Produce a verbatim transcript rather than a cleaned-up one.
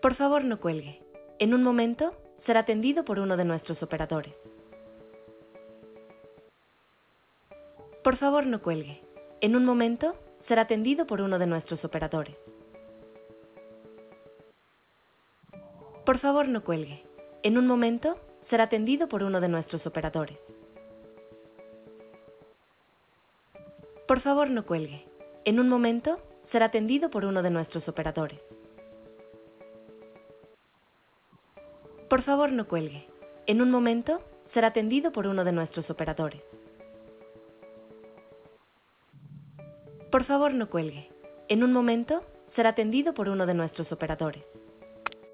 Por favor, no cuelgue. En un momento, será atendido por uno de nuestros operadores. Por favor, no cuelgue. En un momento, será atendido por uno de nuestros operadores. Por favor, no cuelgue. En un momento, será atendido por uno de nuestros operadores. Por favor, no cuelgue. En un momento, será atendido por uno de nuestros operadores. Por favor, no cuelgue. En un momento, será atendido por uno de nuestros operadores. Por favor, no cuelgue. En un momento, será atendido por uno de nuestros operadores.